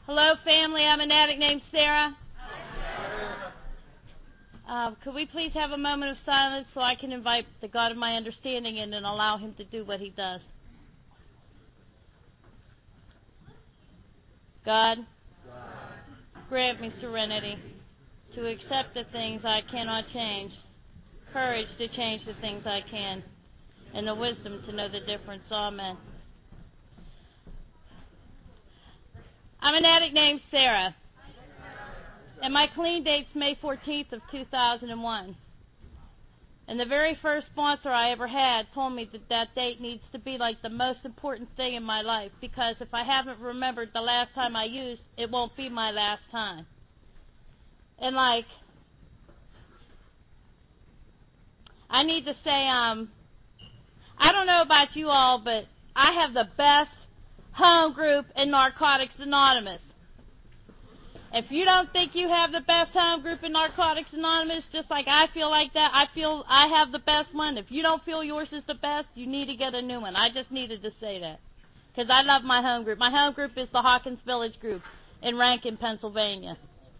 Hello, family. I'm an addict named Sarah. Could we please have a moment of silence so I can invite the God of my understanding in and allow him to do what he does? God, grant me serenity to accept the things I cannot change, courage to change the things I can, and the wisdom to know the difference. Amen. I'm an addict named Sarah, and my clean date's May 14th of 2001. And the very first sponsor I ever had told me that that date needs to be like the most important thing in my life, because if I haven't remembered the last time I used, it won't be my last time. And I need to say, I don't know about you all, but I have the best home group in Narcotics Anonymous. If you don't think you have the best home group in Narcotics Anonymous, just like I feel like that, I feel I have the best one. If you don't feel yours is the best, you need to get a new one. I just needed to say that, because I love my home group. My home group is the Hawkins Village Group in Rankin, Pennsylvania.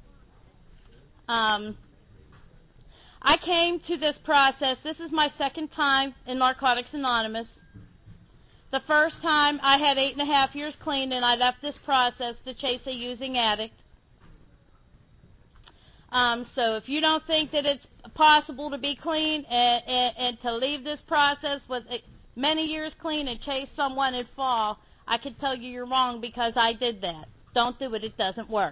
I came to this process. This is my second time in Narcotics Anonymous. The first time I had 8.5 years clean, and I left this process to chase a using addict. So if you don't think that it's possible to be clean and to leave this process with many years clean and chase someone and fall, I can tell you're wrong, because I did that. Don't do it. It doesn't work.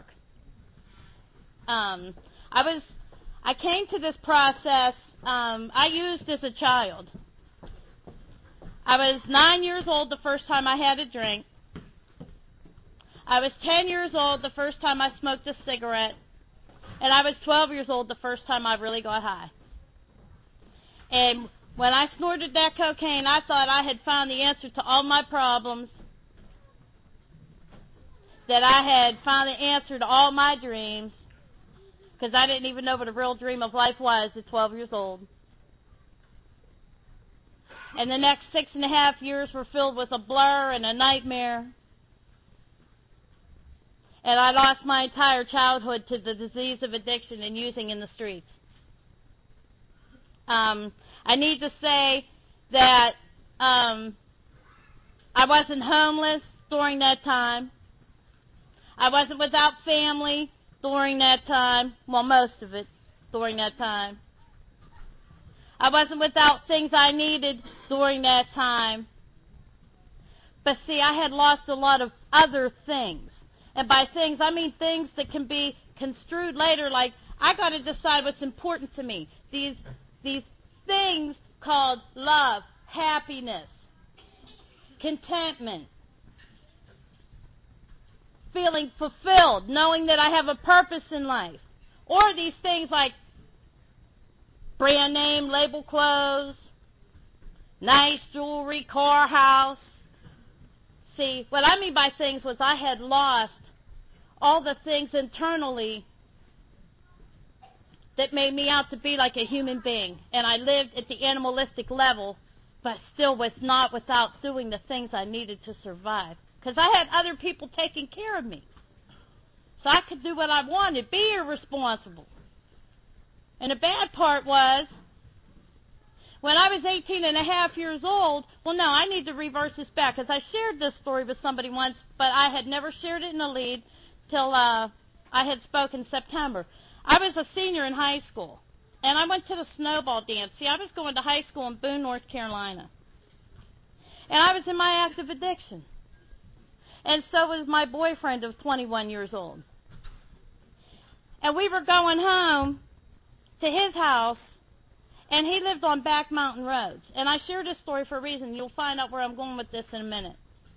I came to this process, I used as a child. I was 9 years old the first time I had a drink. I was 10 years old the first time I smoked a cigarette. And I was 12 years old the first time I really got high. And when I snorted that cocaine, I thought I had found the answer to all my problems, that I had found the answer to all my dreams, because I didn't even know what a real dream of life was at 12 years old. And the next 6.5 years were filled with a blur and a nightmare. And I lost my entire childhood to the disease of addiction and using in the streets. I need to say that I wasn't homeless during that time. I wasn't without family during that time. Well, most of it during that time. I wasn't without things I needed during that time. But see, I had lost a lot of other things. And by things, I mean things that can be construed later, like I got to decide what's important to me. These things called love, happiness, contentment, feeling fulfilled, knowing that I have a purpose in life. Or these things like brand name label clothes, nice jewelry, car, house. See, what I mean by things was I had lost all the things internally that made me out to be like a human being. And I lived at the animalistic level, but still not without doing the things I needed to survive. Because I had other people taking care of me. So I could do what I wanted, be irresponsible. And the bad part was, when I was 18.5 years old, well, no, I need to reverse this back, because I shared this story with somebody once, but I had never shared it in the lead till I had spoken in September. I was a senior in high school, and I went to the snowball dance. See, I was going to high school in Boone, North Carolina. And I was in my active addiction. And so was my boyfriend of 21 years old. And we were going home to his house, and he lived on back mountain roads. And I share this story for a reason. You'll find out where I'm going with this in a minute.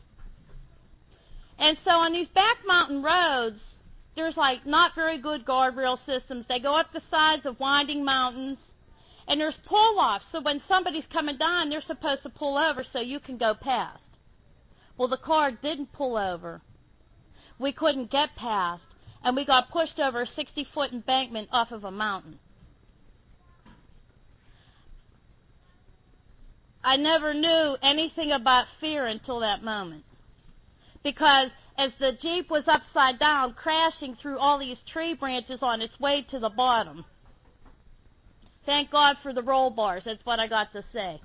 And so on these back mountain roads, there's like not very good guardrail systems. They go up the sides of winding mountains. And there's pull-offs. So when somebody's coming down, they're supposed to pull over so you can go past. Well, the car didn't pull over. We couldn't get past. And we got pushed over a 60-foot embankment off of a mountain. I never knew anything about fear until that moment. Because as the Jeep was upside down, crashing through all these tree branches on its way to the bottom. Thank God for the roll bars. That's what I got to say.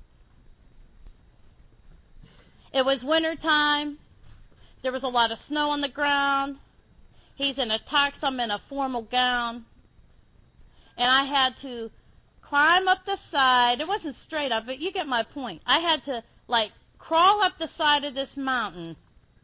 It was winter time. There was a lot of snow on the ground. He's in a tux. I'm in a formal gown. And I had to climb up the side. It wasn't straight up, but you get my point. I had to, crawl up the side of this mountain,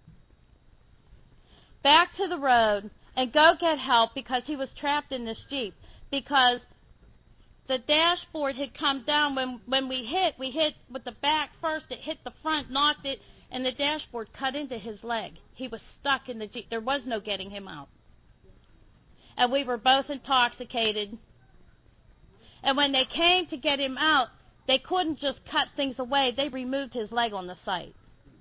back to the road, and go get help because he was trapped in this Jeep. Because the dashboard had come down. When we hit with the back first. It hit the front, knocked it, and the dashboard cut into his leg. He was stuck in the Jeep. There was no getting him out. And we were both intoxicated. And when they came to get him out, they couldn't just cut things away. They removed his leg on the site.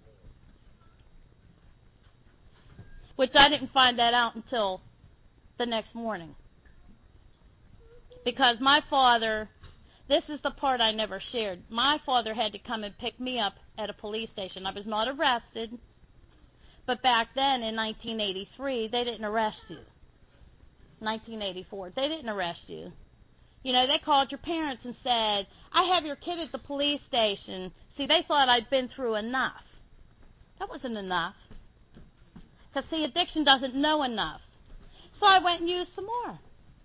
Which I didn't find that out until the next morning. Because my father, this is the part I never shared. My father had to come and pick me up at a police station. I was not arrested. But back then, in 1983, they didn't arrest you. 1984, they didn't arrest you. You know, they called your parents and said, I have your kid at the police station. See, they thought I'd been through enough. That wasn't enough. Because, see, addiction doesn't know enough. So I went and used some more.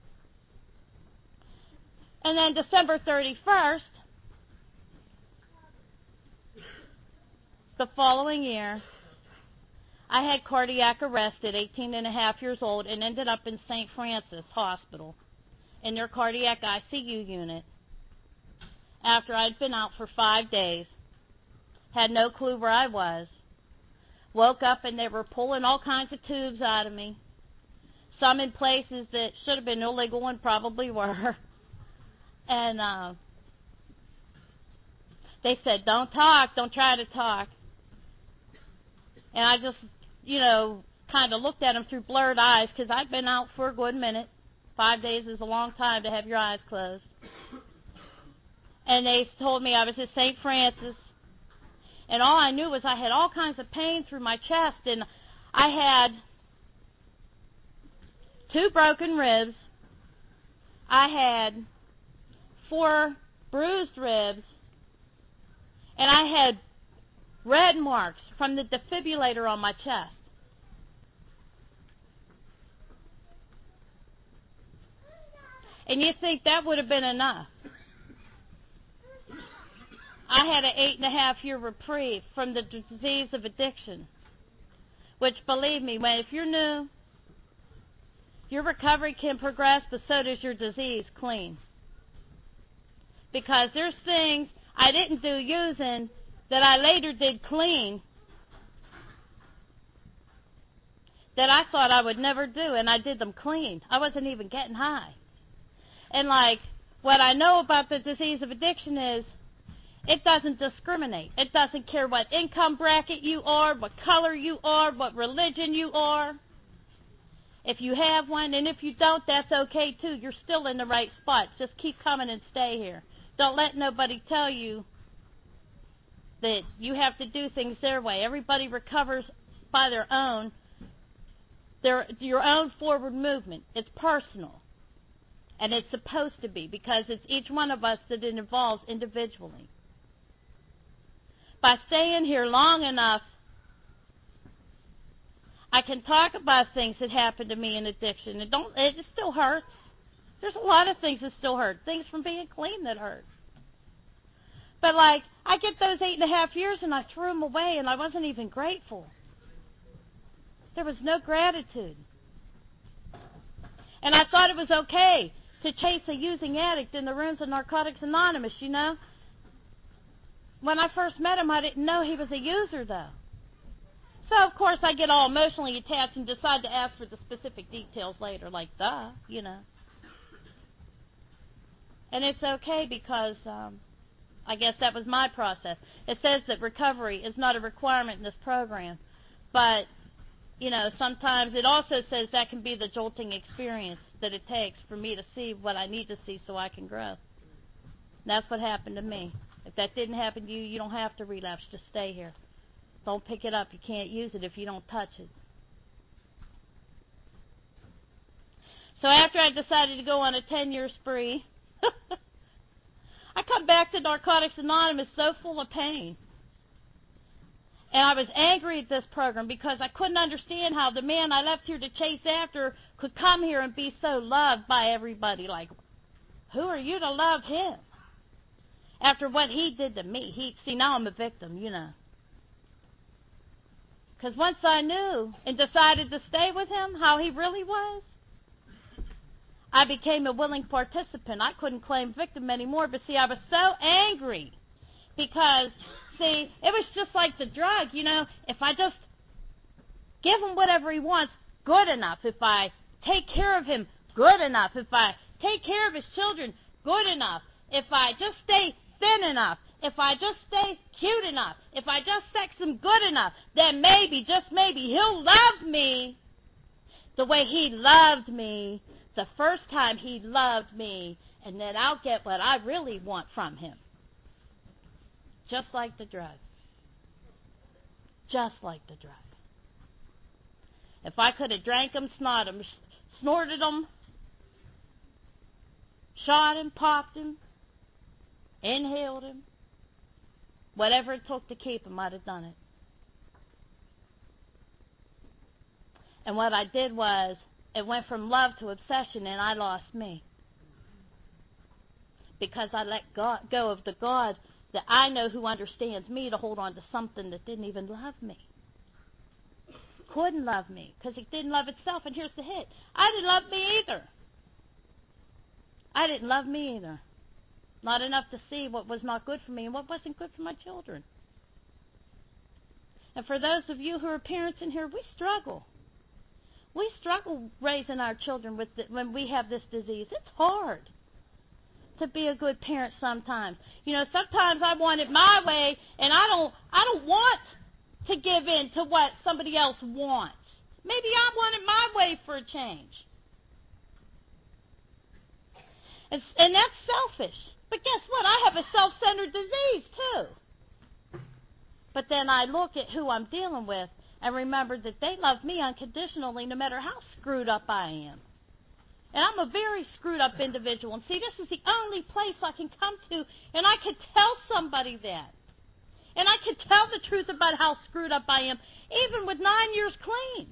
And then December 31st, the following year, I had cardiac arrest at 18 and a half years old and ended up in St. Francis Hospital in their cardiac ICU unit after I'd been out for 5 days, had no clue where I was, woke up and they were pulling all kinds of tubes out of me, some in places that should have been illegal and probably were. And they said, don't talk, don't try to talk. And I just, kind of looked at them through blurred eyes because I'd been out for a good minute. 5 days is a long time to have your eyes closed. And they told me I was at St. Francis. And all I knew was I had all kinds of pain through my chest. And I had 2 broken ribs. I had 4 bruised ribs. And I had red marks from the defibrillator on my chest. And you think that would have been enough. I had an 8.5-year reprieve from the disease of addiction. Which, believe me, if you're new, your recovery can progress, but so does your disease clean. Because there's things I didn't do using that I later did clean that I thought I would never do, and I did them clean. I wasn't even getting high. And what I know about the disease of addiction is it doesn't discriminate. It doesn't care what income bracket you are, what color you are, what religion you are. If you have one, and if you don't, that's okay too. You're still in the right spot. Just keep coming and stay here. Don't let nobody tell you that you have to do things their way. Everybody recovers by their own, your own forward movement. It's personal. And it's supposed to be, because it's each one of us that it involves individually. By staying here long enough, I can talk about things that happened to me in addiction. It still hurts. There's a lot of things that still hurt. Things from being clean that hurt. But I get those 8.5 years and I threw them away and I wasn't even grateful. There was no gratitude. And I thought it was okay to chase a using addict in the rooms of Narcotics Anonymous, When I first met him, I didn't know he was a user, though. So, of course, I get all emotionally attached and decide to ask for the specific details later, And it's okay because I guess that was my process. It says that recovery is not a requirement in this program. But, sometimes it also says that can be the jolting experience that it takes for me to see what I need to see so I can grow. And that's what happened to me. If that didn't happen to you, you don't have to relapse. Just stay here. Don't pick it up. You can't use it if you don't touch it. So after I decided to go on a 10-year spree, I come back to Narcotics Anonymous so full of pain. And I was angry at this program because I couldn't understand how the man I left here to chase after could come here and be so loved by everybody. Like, who are you to love him? After what he did to me. See, now I'm a victim, you know. Because once I knew and decided to stay with him, how he really was, I became a willing participant. I couldn't claim victim anymore, but see, I was so angry because, see, it was just like the drug, you know. If I just give him whatever he wants, good enough. If I take care of him, good enough. If I take care of his children, good enough. If I just stay thin enough, if I just stay cute enough, if I just sex him good enough, then maybe, just maybe, he'll love me the way he loved me the first time he loved me, and then I'll get what I really want from him. Just like the drug. Just like the drug. If I could have drank him, snorted him, shot him, popped him, inhaled him, whatever it took to keep him, I'd have done it. And what I did was, it went from love to obsession, and I lost me. Because I let go of the God that I know who understands me to hold on to something that didn't even love me. Couldn't love me, because it didn't love itself. And here's the hit. I didn't love me either. I didn't love me either. Not enough to see what was not good for me and what wasn't good for my children. And for those of you who are parents in here, we struggle. We struggle raising our children when we have this disease. It's hard to be a good parent sometimes. You know, sometimes I want it my way, and I don't want to give in to what somebody else wants. Maybe I want it my way for a change. And that's selfish. But guess what? I have a self-centered disease, too. But then I look at who I'm dealing with and remember that they love me unconditionally no matter how screwed up I am. And I'm a very screwed up individual. And see, this is the only place I can come to, and I could tell somebody that. And I could tell the truth about how screwed up I am, even with 9 years clean.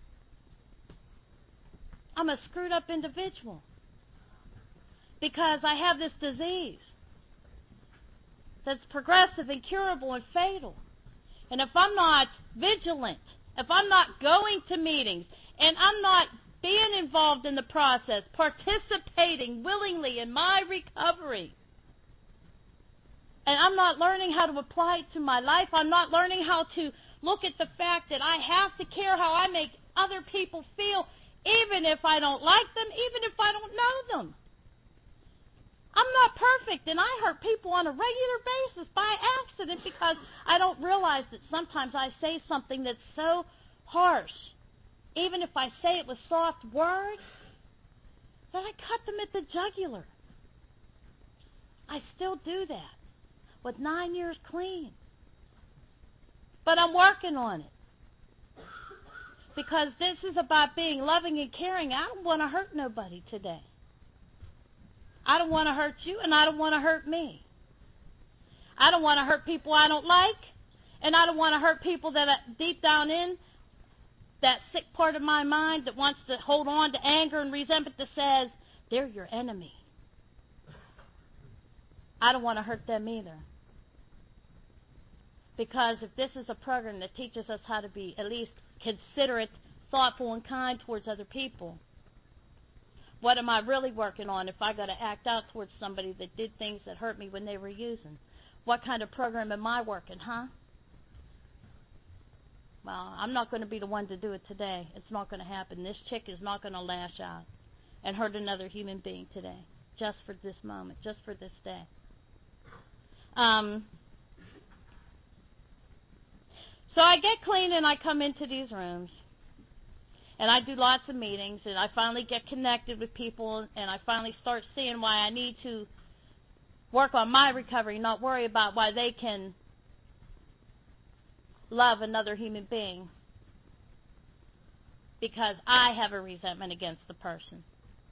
I'm a screwed up individual because I have this disease that's progressive, incurable, and fatal. And if I'm not vigilant, if I'm not going to meetings, and I'm not being involved in the process, participating willingly in my recovery, and I'm not learning how to apply it to my life, I'm not learning how to look at the fact that I have to care how I make other people feel, even if I don't like them, even if I don't know them. I'm not perfect, and I hurt people on a regular basis by accident because I don't realize that sometimes I say something that's so harsh, even if I say it with soft words, that I cut them at the jugular. I still do that with 9 years clean. But I'm working on it because this is about being loving and caring. I don't want to hurt nobody today. I don't want to hurt you, and I don't want to hurt me. I don't want to hurt people I don't like, and I don't want to hurt people that deep down in that sick part of my mind that wants to hold on to anger and resentment that says, they're your enemy. I don't want to hurt them either. Because if this is a program that teaches us how to be at least considerate, thoughtful, and kind towards other people, what am I really working on if I got to act out towards somebody that did things that hurt me when they were using? What kind of program am I working, huh? Well, I'm not going to be the one to do it today. It's not going to happen. This chick is not going to lash out and hurt another human being today, just for this moment, just for this day. So I get clean and I come into these rooms. And I do lots of meetings, and I finally get connected with people, and I finally start seeing why I need to work on my recovery, not worry about why they can love another human being because I have a resentment against the person.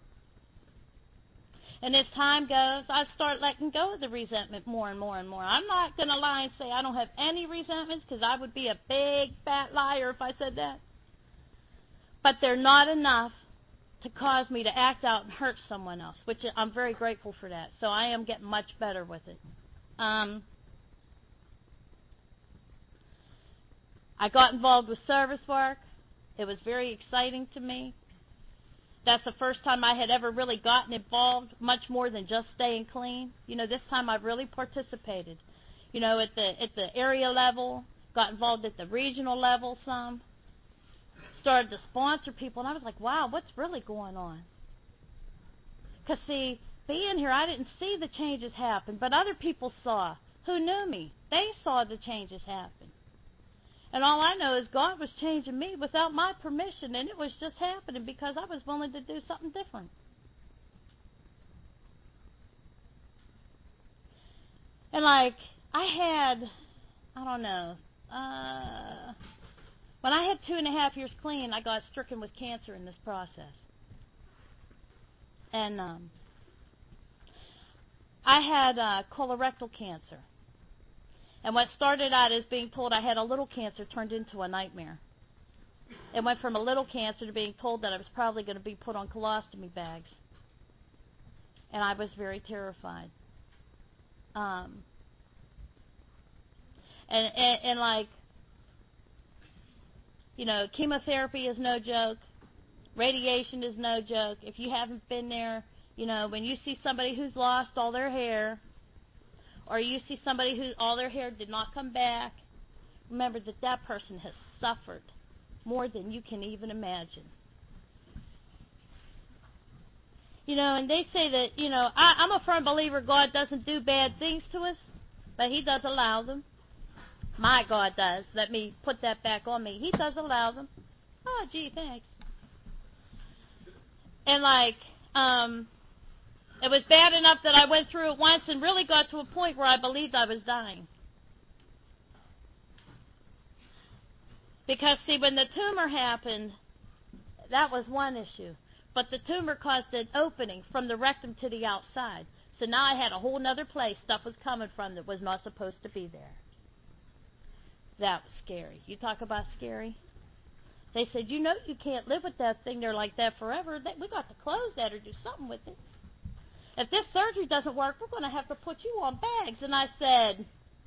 And as time goes, I start letting go of the resentment more and more and more. I'm not going to lie and say I don't have any resentments, because I would be a big, fat liar if I said that. But they're not enough to cause me to act out and hurt someone else, which I'm very grateful for that. So I am getting much better with it. I got involved with service work. It was very exciting to me. That's the first time I had ever really gotten involved, much more than just staying clean. This time I really participated. At the area level, got involved at the regional level some. Started to sponsor people, and I was like, wow, what's really going on? Because, see, being here, I didn't see the changes happen, but other people saw who knew me. They saw the changes happen. And all I know is God was changing me without my permission, and it was just happening because I was willing to do something different. And I don't know, when I had 2.5 years clean, I got stricken with cancer in this process. And I had colorectal cancer. And what started out as being told I had a little cancer turned into a nightmare. It went from a little cancer to being told that I was probably going to be put on colostomy bags. And I was very terrified. Chemotherapy is no joke. Radiation is no joke. If you haven't been there, when you see somebody who's lost all their hair, or you see somebody who all their hair did not come back, remember that person has suffered more than you can even imagine. And they say that, I'm a firm believer God doesn't do bad things to us, but He does allow them. My God does. Let me put that back on me. He does allow them. Oh, gee, thanks. And it was bad enough that I went through it once and really got to a point where I believed I was dying. Because, see, when the tumor happened, that was one issue. But the tumor caused an opening from the rectum to the outside. So now I had a whole other place stuff was coming from that was not supposed to be there. That was scary. You talk about scary? They said, you can't live with that thing there like that forever. We got to close that or do something with it. If this surgery doesn't work, we're going to have to put you on bags. And I said,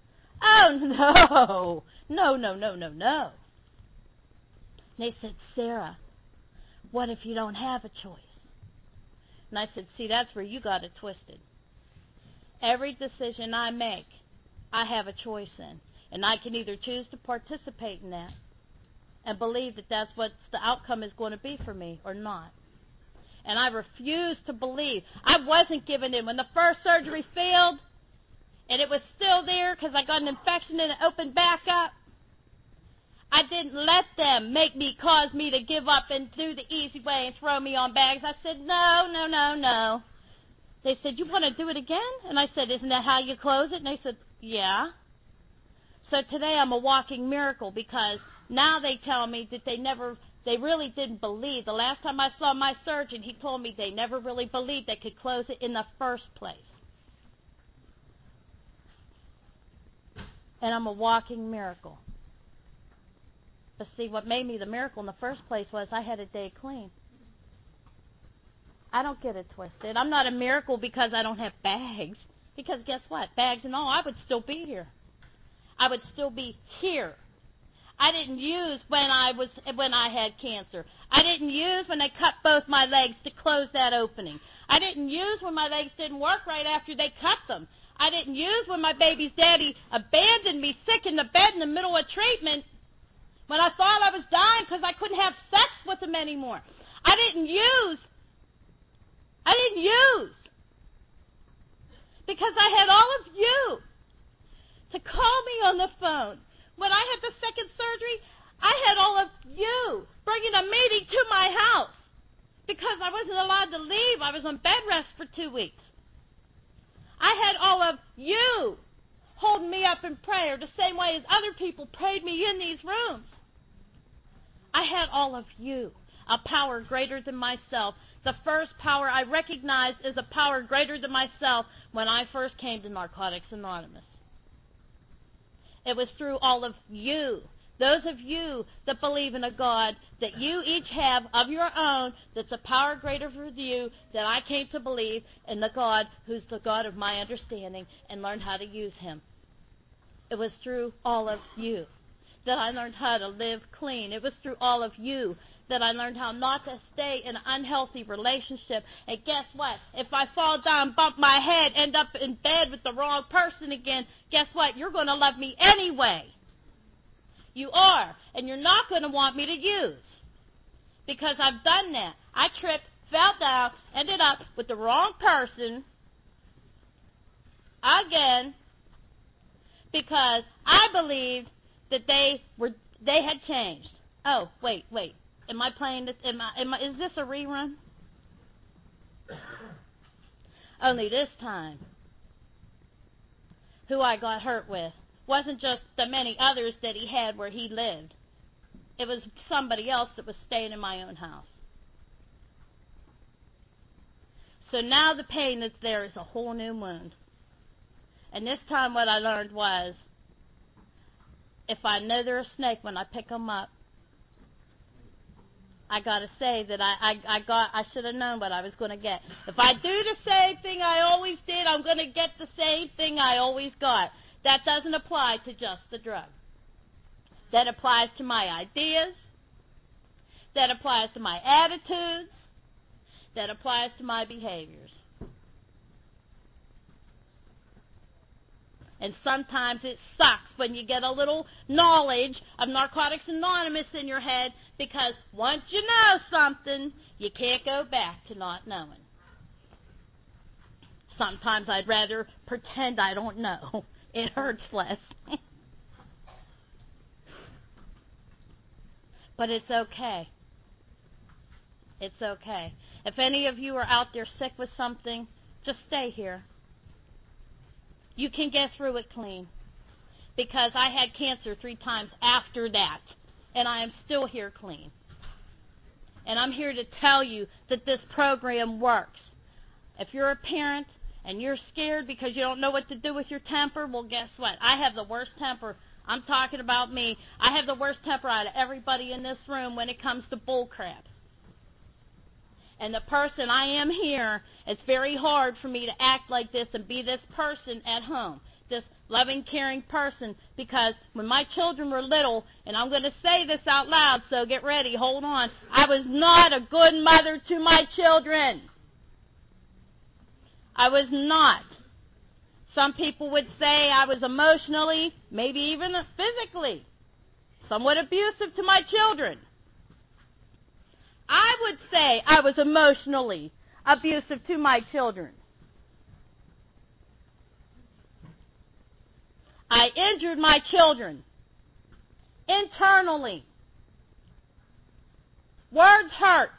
oh, no. No. And they said, Sarah, what if you don't have a choice? And I said, see, that's where you got it twisted. Every decision I make, I have a choice in. And I can either choose to participate in that and believe that that's what the outcome is going to be for me or not. And I refused to believe. I wasn't giving in. When the first surgery failed and it was still there because I got an infection and it opened back up, I didn't let them cause me to give up and do the easy way and throw me on bags. I said, no. They said, you want to do it again? And I said, isn't that how you close it? And they said, yeah. So today I'm a walking miracle because now they tell me that they really didn't believe. The last time I saw my surgeon, he told me they never really believed they could close it in the first place. And I'm a walking miracle. But see, what made me the miracle in the first place was I had a day clean. I don't get it twisted. I'm not a miracle because I don't have bags. Because guess what? Bags and all, I would still be here. I would still be here. I didn't use when I had cancer. I didn't use when they cut both my legs to close that opening. I didn't use when my legs didn't work right after they cut them. I didn't use when my baby's daddy abandoned me sick in the bed in the middle of treatment when I thought I was dying because I couldn't have sex with him anymore. I didn't use because I had all of you to call me on the phone. When I had the second surgery, I had all of you bringing a meeting to my house because I wasn't allowed to leave. I was on bed rest for 2 weeks. I had all of you holding me up in prayer the same way as other people prayed me in these rooms. I had all of you, a power greater than myself. The first power I recognized as a power greater than myself when I first came to Narcotics Anonymous. It was through all of you, those of you that believe in a God that you each have of your own, that's a power greater for you, that I came to believe in the God who's the God of my understanding and learned how to use him. It was through all of you that I learned how to live clean. It was through all of you that I learned how not to stay in an unhealthy relationship. And guess what? If I fall down, bump my head, end up in bed with the wrong person again, guess what? You're going to love me anyway. You are. And you're not going to want me to use. Because I've done that. I tripped, fell down, ended up with the wrong person again because I believed that they had changed. Oh, wait. Am I playing this? Is this a rerun? Only this time, who I got hurt with wasn't just the many others that he had where he lived. It was somebody else that was staying in my own house. So now the pain that's there is a whole new wound. And this time what I learned was, if I know they're a snake when I pick them up, I got to say that I should have known what I was going to get. If I do the same thing I always did, I'm going to get the same thing I always got. That doesn't apply to just the drug. That applies to my ideas. That applies to my attitudes. That applies to my behaviors. And sometimes it sucks when you get a little knowledge of Narcotics Anonymous in your head, because once you know something, you can't go back to not knowing. Sometimes I'd rather pretend I don't know. It hurts less. But it's okay. It's okay. If any of you are out there sick with something, just stay here. You can get through it clean. Because I had cancer 3 times after that, and I am still here clean. And I'm here to tell you that this program works. If you're a parent and you're scared because you don't know what to do with your temper, well, guess what? I have the worst temper. I'm talking about me. I have the worst temper out of everybody in this room when it comes to bull crap. And the person I am here, it's very hard for me to act like this and be this person at home, this loving, caring person, because when my children were little, and I'm going to say this out loud, so get ready, hold on, I was not a good mother to my children. I was not. Some people would say I was emotionally, maybe even physically, somewhat abusive to my children. I would say I was emotionally abusive to my children. I injured my children internally. Words hurt.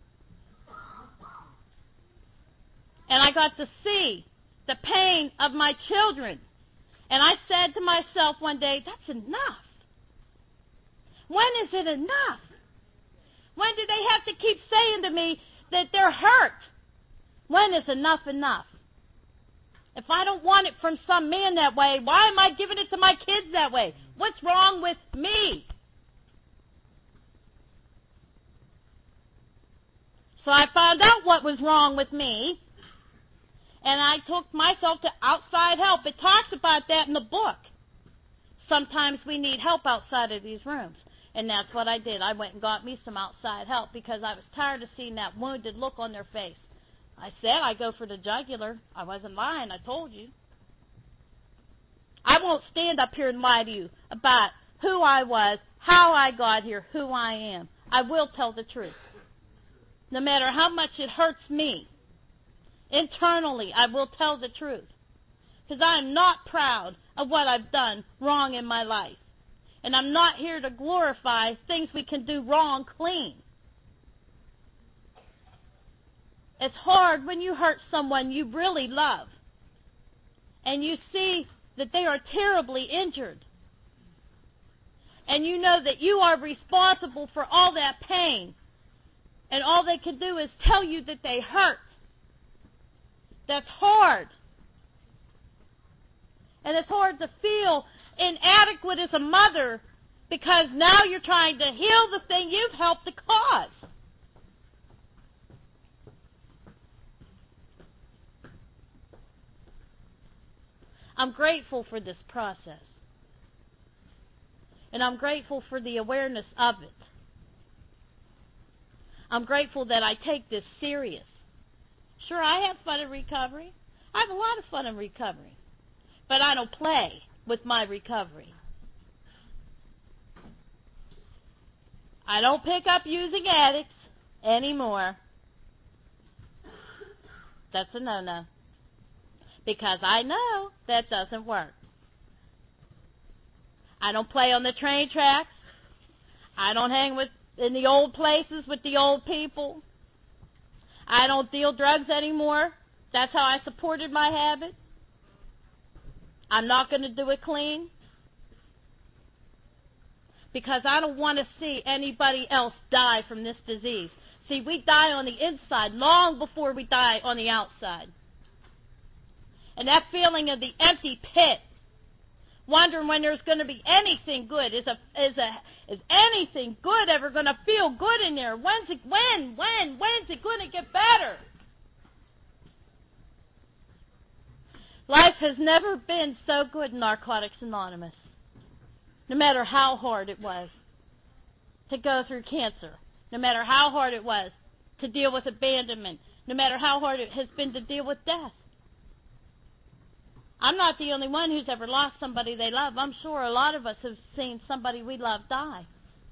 And I got to see the pain of my children. And I said to myself one day, that's enough. When is it enough? When do they have to keep saying to me that they're hurt? When is enough enough? If I don't want it from some man that way, why am I giving it to my kids that way? What's wrong with me? So I found out what was wrong with me, and I took myself to outside help. It talks about that in the book. Sometimes we need help outside of these rooms. And that's what I did. I went and got me some outside help because I was tired of seeing that wounded look on their face. I said I'd go for the jugular. I wasn't lying. I told you. I won't stand up here and lie to you about who I was, how I got here, who I am. I will tell the truth. No matter how much it hurts me, internally, I will tell the truth. Because I am not proud of what I've done wrong in my life. And I'm not here to glorify things we can do wrong clean. It's hard when you hurt someone you really love. And you see that they are terribly injured. And you know that you are responsible for all that pain. And all they can do is tell you that they hurt. That's hard. And it's hard to feel inadequate as a mother because now you're trying to heal the thing you've helped to cause. I'm grateful for this process. And I'm grateful for the awareness of it. I'm grateful that I take this serious. Sure, I have fun in recovery. I have a lot of fun in recovery. But I don't play with my recovery. I don't pick up using addicts anymore. That's a no-no. Because I know that doesn't work. I don't play on the train tracks. I don't hang in the old places with the old people. I don't deal drugs anymore. That's how I supported my habit. I'm not going to do it clean. Because I don't want to see anybody else die from this disease. See, we die on the inside long before we die on the outside. And that feeling of the empty pit, wondering when there's going to be anything good, is anything good ever going to feel good in there? When's it going to get better? Life has never been so good in Narcotics Anonymous. No matter how hard it was to go through cancer, no matter how hard it was to deal with abandonment, no matter how hard it has been to deal with death. I'm not the only one who's ever lost somebody they love. I'm sure a lot of us have seen somebody we love die.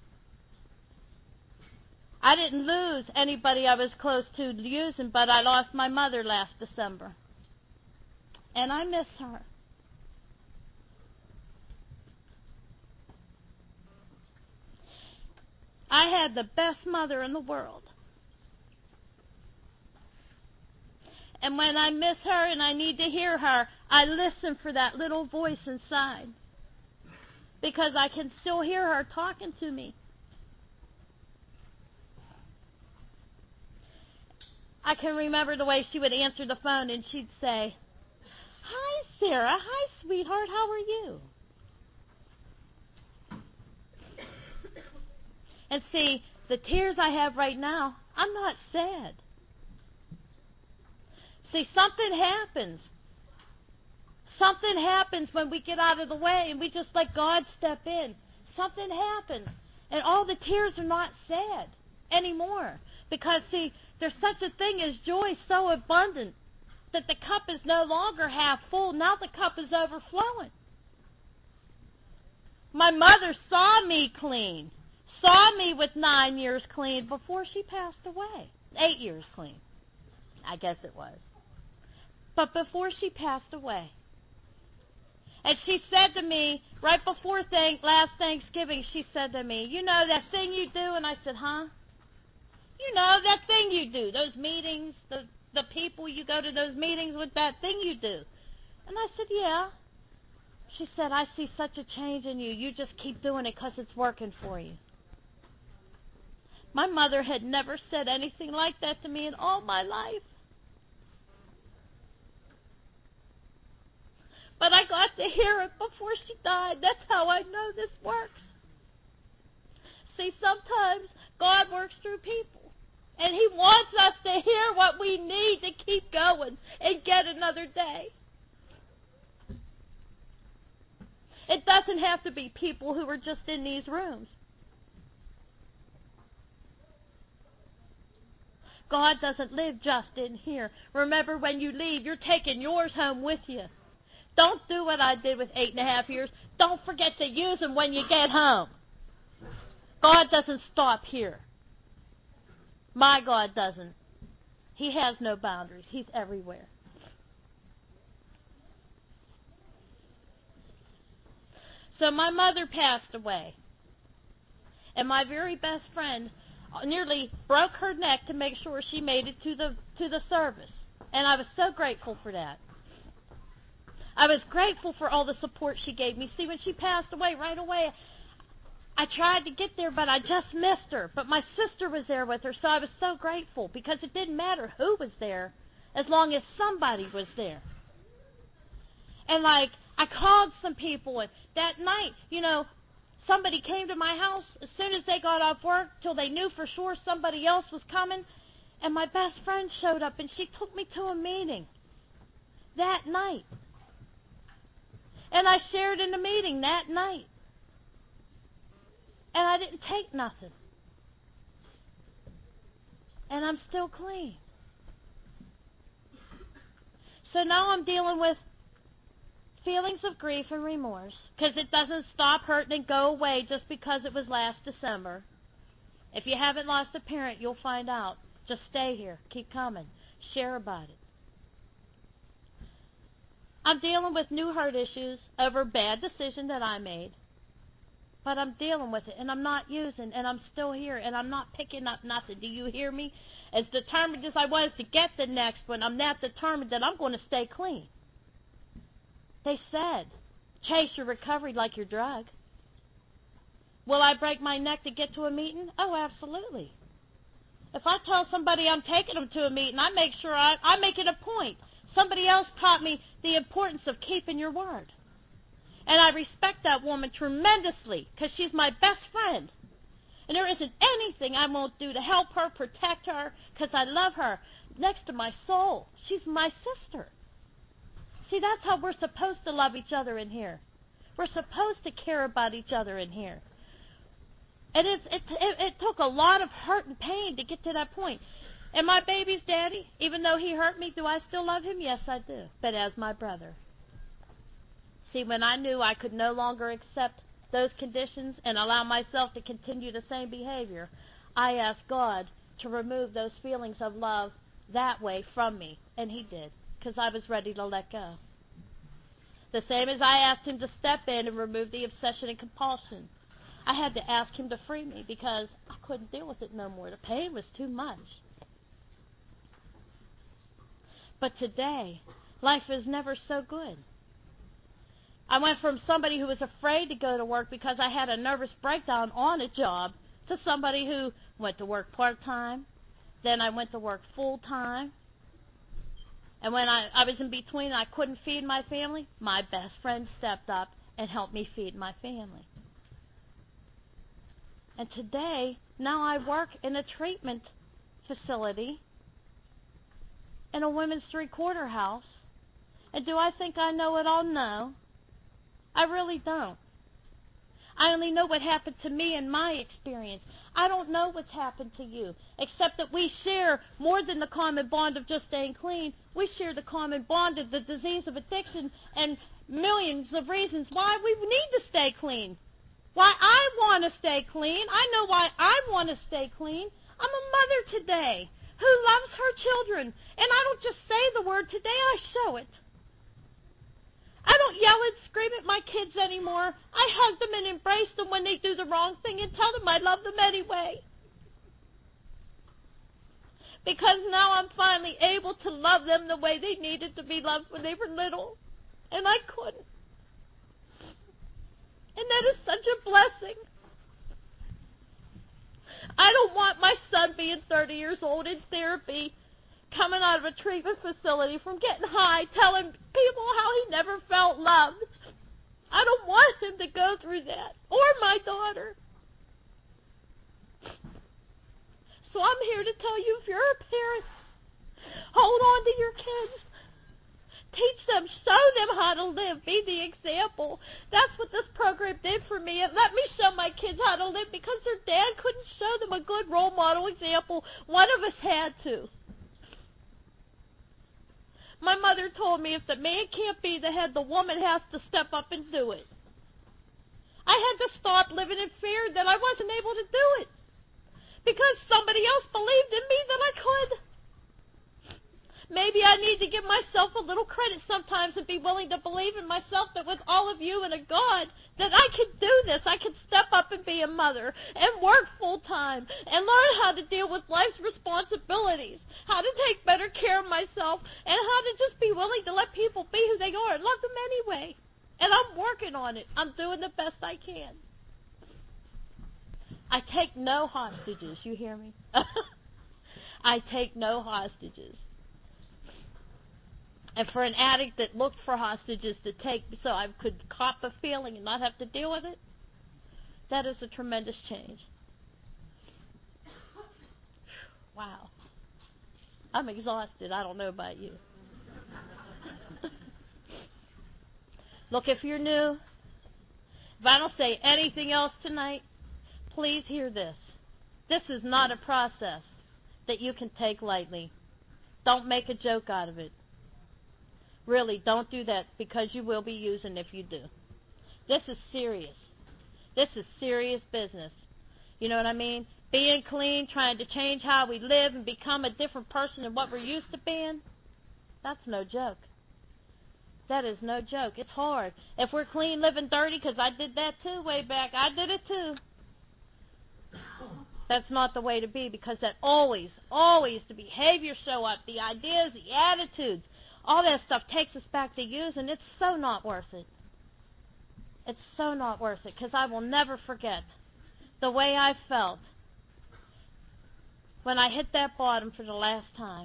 I didn't lose anybody I was close to using, but I lost my mother last December. And I miss her. I had the best mother in the world. And when I miss her and I need to hear her, I listen for that little voice inside. Because I can still hear her talking to me. I can remember the way she would answer the phone and she'd say, "Hi, Sarah. Hi, sweetheart. How are you?" And see, the tears I have right now, I'm not sad. See, something happens. Something happens when we get out of the way and we just let God step in. Something happens. And all the tears are not sad anymore. Because, see, there's such a thing as joy so abundant that the cup is no longer half full. Now the cup is overflowing. My mother saw me clean. Saw me with 9 years clean before she passed away. 8 years clean, I guess it was. But before she passed away. And she said to me, right before last Thanksgiving, she said to me, "You know that thing you do?" And I said, "Huh?" "You know that thing you do, those meetings, the people you go to those meetings with, that thing you do." And I said, "Yeah." She said, "I see such a change in you. You just keep doing it because it's working for you." My mother had never said anything like that to me in all my life. But I got to hear it before she died. That's how I know this works. See, sometimes God works through people. And He wants us to hear what we need to keep going and get another day. It doesn't have to be people who are just in these rooms. God doesn't live just in here. Remember, when you leave, you're taking yours home with you. Don't do what I did with 8.5 years. Don't forget to use them when you get home. God doesn't stop here. My God doesn't. He has no boundaries. He's everywhere. So my mother passed away. And my very best friend nearly broke her neck to make sure she made it to the service. And I was so grateful for that. I was grateful for all the support she gave me. See, when she passed away, right away, I tried to get there, but I just missed her. But my sister was there with her, so I was so grateful because it didn't matter who was there as long as somebody was there. And, like, I called some people, and that night, somebody came to my house as soon as they got off work till they knew for sure somebody else was coming. And my best friend showed up, and she took me to a meeting that night. And I shared in the meeting that night. And I didn't take nothing. And I'm still clean. So now I'm dealing with feelings of grief and remorse, because it doesn't stop hurting and go away just because it was last December. If you haven't lost a parent, you'll find out. Just stay here. Keep coming. Share about it. I'm dealing with new hurt issues over a bad decision that I made. But I'm dealing with it, and I'm not using, and I'm still here, and I'm not picking up nothing. Do you hear me? As determined as I was to get the next one, I'm that determined that I'm going to stay clean. They said, chase your recovery like your drug. Will I break my neck to get to a meeting? Oh, absolutely. If I tell somebody I'm taking them to a meeting, I make sure I make it a point. Somebody else taught me the importance of keeping your word. And I respect that woman tremendously because she's my best friend. And there isn't anything I won't do to help her, protect her, because I love her next to my soul. She's my sister. See, that's how we're supposed to love each other in here. We're supposed to care about each other in here. And it took a lot of hurt and pain to get to that point. And my baby's daddy, even though he hurt me, do I still love him? Yes, I do. But as my brother. See, when I knew I could no longer accept those conditions and allow myself to continue the same behavior, I asked God to remove those feelings of love that way from me. And he did, because I was ready to let go. The same as I asked him to step in and remove the obsession and compulsion. I had to ask him to free me because I couldn't deal with it no more. The pain was too much. But today, life is never so good. I went from somebody who was afraid to go to work because I had a nervous breakdown on a job to somebody who went to work part-time. Then I went to work full-time. And when I was in between and I couldn't feed my family, my best friend stepped up and helped me feed my family. And today, now I work in a treatment facility in a women's three-quarter house. And do I think I know it all? No. I really don't. I only know what happened to me and my experience. I don't know what's happened to you, except that we share more than the common bond of just staying clean. We share the common bond of the disease of addiction and millions of reasons why we need to stay clean. Why I want to stay clean. I know why I want to stay clean. I'm a mother today who loves her children. And I don't just say the word today, I show it. I don't yell and scream at my kids anymore. I hug them and embrace them when they do the wrong thing and tell them I love them anyway. Because now I'm finally able to love them the way they needed to be loved when they were little. And I couldn't. And that is such a blessing. I don't want my son being 30 years old in therapy, coming out of a treatment facility from getting high, telling people how he never felt loved. I don't want him to go through that, or my daughter. So I'm here to tell you, if you're a parent, hold on to your kids. Teach them, show them how to live, be the example. That's what this program did for me. It let me show my kids how to live because their dad couldn't show them a good role model example. One of us had to. My mother told me if the man can't be the head, the woman has to step up and do it. I had to stop living in fear that I wasn't able to do it because somebody else believed in me that I could. Maybe I I need to give myself a little credit sometimes and be willing to believe in myself that with all of you and a God, that I could do this. I could step up and be a mother and work full time and learn how to deal with life's responsibilities, how to take better care of myself, and how to just be willing to let people be who they are and love them anyway. And I'm working on it. I'm doing the best I can. I take no hostages. You hear me? I take no hostages. And for an addict that looked for hostages to take so I could cop a feeling and not have to deal with it, that is a tremendous change. Wow. I'm exhausted. I don't know about you. Look, if you're new, if I don't say anything else tonight, please hear this. This is not a process that you can take lightly. Don't make a joke out of it. Really, don't do that, because you will be using if you do. This is serious. This is serious business. You know what I mean? Being clean, trying to change how we live and become a different person than what we're used to being, that's no joke. That is no joke. It's hard. If we're clean, living dirty, because I did that too way back. I did it too. That's not the way to be, because that always the behaviors show up, the ideas, the attitudes, all that stuff takes us back to use, and it's so not worth it. It's so not worth it, because I will never forget the way I felt when I hit that bottom for the last time.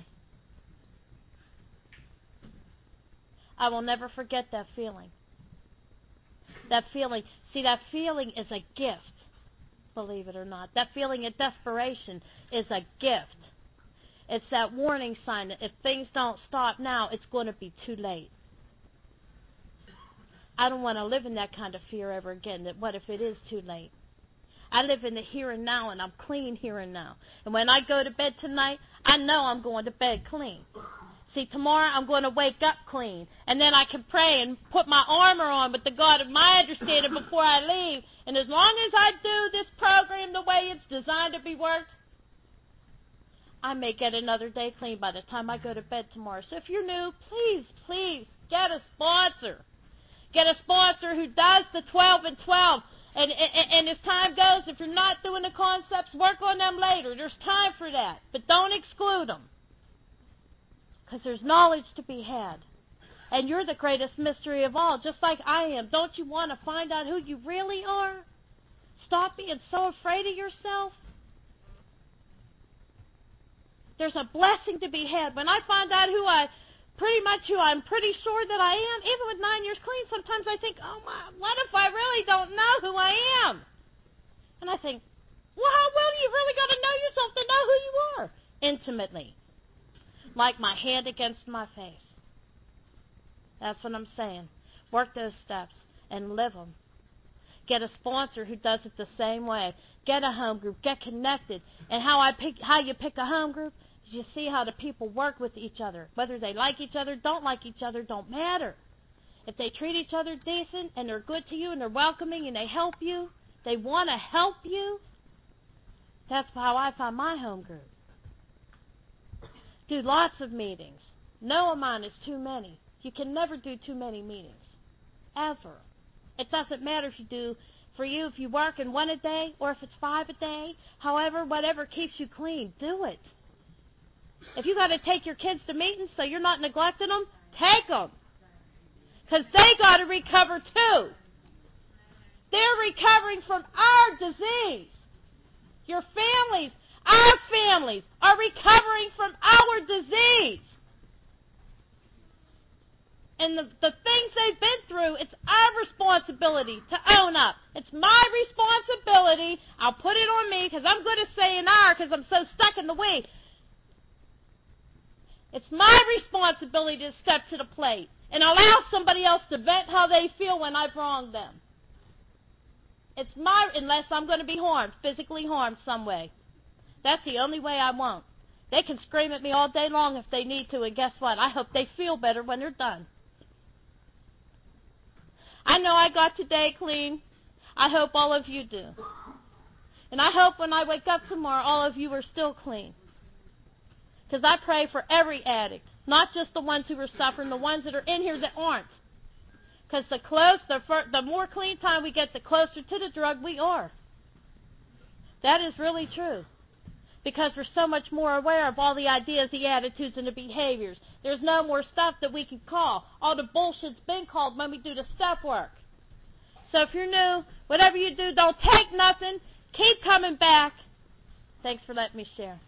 I will never forget that feeling. That feeling, see, that feeling is a gift, believe it or not. That feeling of desperation is a gift. It's that warning sign that if things don't stop now, it's going to be too late. I don't want to live in that kind of fear ever again, that what if it is too late? I live in the here and now, and I'm clean here and now. And when I go to bed tonight, I know I'm going to bed clean. See, tomorrow I'm going to wake up clean, and then I can pray and put my armor on with the God of my understanding before I leave. And as long as I do this program the way it's designed to be worked, I may get another day clean by the time I go to bed tomorrow. So if you're new, please get a sponsor. Get a sponsor who does the 12 and 12. And as time goes, if you're not doing the concepts, work on them later. There's time for that. But don't exclude them, because there's knowledge to be had. And you're the greatest mystery of all, just like I am. Don't you want to find out who you really are? Stop being so afraid of yourself. There's a blessing to be had. When I find out who I'm pretty sure that I am, even with 9 years clean, sometimes I think, oh my, what if I really don't know who I am? And I think, well, how well do you really got to know yourself to know who you are? Intimately. Like my hand against my face. That's what I'm saying. Work those steps and live them. Get a sponsor who does it the same way. Get a home group. Get connected. And how you pick a home group is you see how the people work with each other. Whether they like each other, don't like each other, don't matter. If they treat each other decent and they're good to you and they're welcoming and they help you, they want to help you, that's how I find my home group. Do lots of meetings. No amount is too many. You can never do too many meetings. Ever. It doesn't matter if you do, for you, if you work in 1 a day or if it's 5 a day. However, whatever keeps you clean, do it. If you got to take your kids to meetings so you're not neglecting them, take them. Because they got to recover too. They're recovering from our disease. Your families, our families are recovering from our disease. And the things they've been through, it's our responsibility to own up. It's my responsibility. I'll put it on me because I'm good at saying our because I'm so stuck in the we. It's my responsibility to step to the plate and allow somebody else to vent how they feel when I've wronged them. It's unless I'm going to be harmed, physically harmed some way. That's the only way I won't. They can scream at me all day long if they need to, and guess what? I hope they feel better when they're done. I know I got today clean. I hope all of you do. And I hope when I wake up tomorrow, all of you are still clean. Because I pray for every addict, Not just the ones who are suffering, the ones that are in here that aren't. Because the more clean time we get, the closer to the drug we are. That is really true. Because we're so much more aware of all the ideas, the attitudes, and the behaviors. There's no more stuff that we can call. All the bullshit's been called when we do the step work. So if you're new, whatever you do, don't take nothing. Keep coming back. Thanks for letting me share.